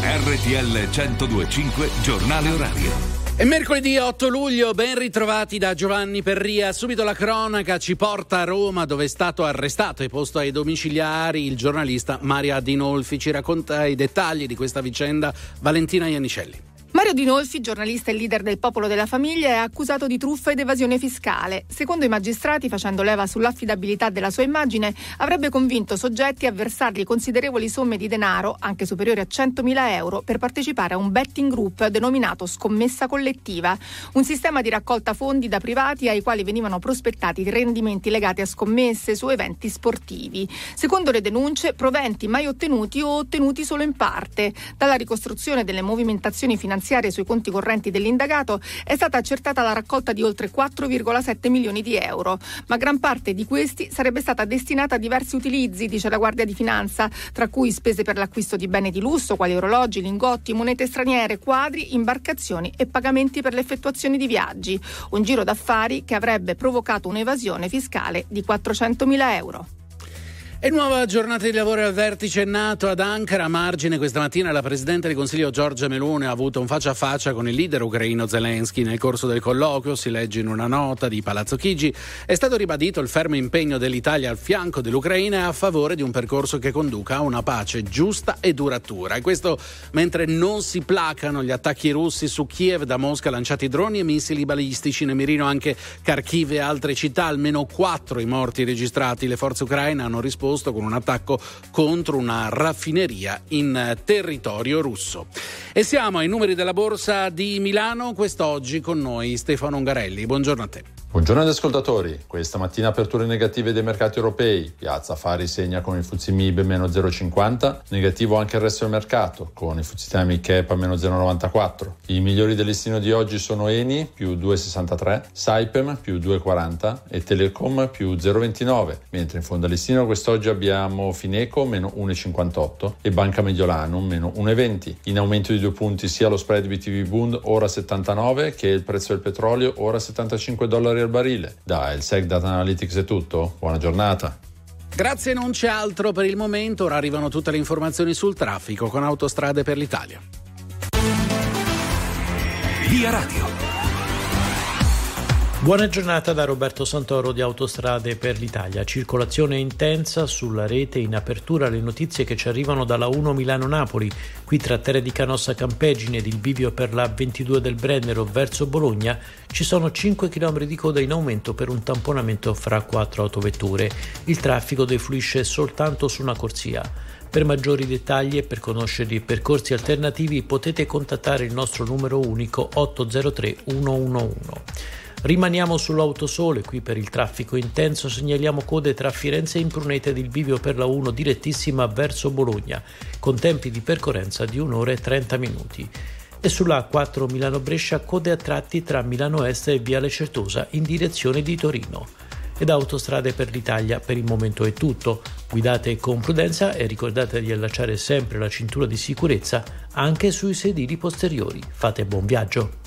RTL 102.5 Giornale Orario. È mercoledì 8 luglio, ben ritrovati da Giovanni Perria. Subito la cronaca ci porta a Roma, dove è stato arrestato e posto ai domiciliari il giornalista Mario Adinolfi. Ci racconta i dettagli di questa vicenda Valentina Iannicelli. Mario Adinolfi, giornalista e leader del Popolo della Famiglia, è accusato di truffa ed evasione fiscale. Secondo i magistrati, facendo leva sull'affidabilità della sua immagine, avrebbe convinto soggetti a versargli considerevoli somme di denaro, anche superiori a 100.000 euro, per partecipare a un betting group denominato Scommessa Collettiva, un sistema di raccolta fondi da privati ai quali venivano prospettati rendimenti legati a scommesse su eventi sportivi. Secondo le denunce, proventi mai ottenuti o ottenuti solo in parte. Dalla ricostruzione delle movimentazioni finanziarie sui conti correnti dell'indagato è stata accertata la raccolta di oltre 4,7 milioni di euro, ma gran parte di questi sarebbe stata destinata a diversi utilizzi, dice la Guardia di Finanza, tra cui spese per l'acquisto di beni di lusso quali orologi, lingotti, monete straniere, quadri, imbarcazioni e pagamenti per l'effettuazione di viaggi. Un giro d'affari che avrebbe provocato un'evasione fiscale di 400.000 euro. E nuova giornata di lavoro al vertice NATO ad Ankara. A margine questa mattina la Presidente del Consiglio Giorgia Meloni ha avuto un faccia a faccia con il leader ucraino Zelensky. Nel corso del colloquio, si legge in una nota di Palazzo Chigi, è stato ribadito il fermo impegno dell'Italia al fianco dell'Ucraina a favore di un percorso che conduca a una pace giusta e duratura. E questo mentre non si placano gli attacchi russi su Kiev, da Mosca lanciati droni e missili balistici, ne mirino anche Kharkiv e altre città. Almeno 4 i morti registrati. Le forze ucraine hanno risposto con un attacco contro una raffineria in territorio russo. E siamo ai numeri della borsa di Milano. Quest'oggi con noi Stefano Ungarelli. Buongiorno a te. Buongiorno agli ascoltatori. Questa mattina aperture negative dei mercati europei. Piazza Affari segna con il FTSE MIB meno 0,50, negativo anche il resto del mercato, con il FTSE Temi Kepa meno 0,94. I migliori del listino di oggi sono Eni più 2,63, Saipem più 2,40 e Telecom più 0,29, mentre in fondo al listino quest'oggi abbiamo Fineco meno 1,58 e Banca Mediolanum meno 1,20. In aumento di 2 punti sia lo spread BTP Bund ora 79 che il prezzo del petrolio ora $75 al barile. Da il Sec Data Analytics è tutto. Buona giornata. Grazie, non c'è altro per il momento. Ora arrivano tutte le informazioni sul traffico con Autostrade per l'Italia. Via Radio. Buona giornata da Roberto Santoro di Autostrade per l'Italia. Circolazione intensa sulla rete, in apertura le notizie che ci arrivano dalla 1 Milano-Napoli. Qui tra Terre di Canossa Campegine ed il bivio per la 22 del Brennero verso Bologna ci sono 5 km di coda in aumento per un tamponamento fra 4 autovetture. Il traffico defluisce soltanto su una corsia. Per maggiori dettagli e per conoscere i percorsi alternativi potete contattare il nostro numero unico 803 111. Rimaniamo sull'Autosole, qui per il traffico intenso segnaliamo code tra Firenze e Imprunete ed il bivio per la 1 direttissima verso Bologna, con tempi di percorrenza di 1 ora e 30 minuti. E sulla A4 Milano-Brescia code a tratti tra Milano Est e Viale Certosa in direzione di Torino. E da Autostrade per l'Italia per il momento è tutto. Guidate con prudenza e ricordate di allacciare sempre la cintura di sicurezza anche sui sedili posteriori. Fate buon viaggio.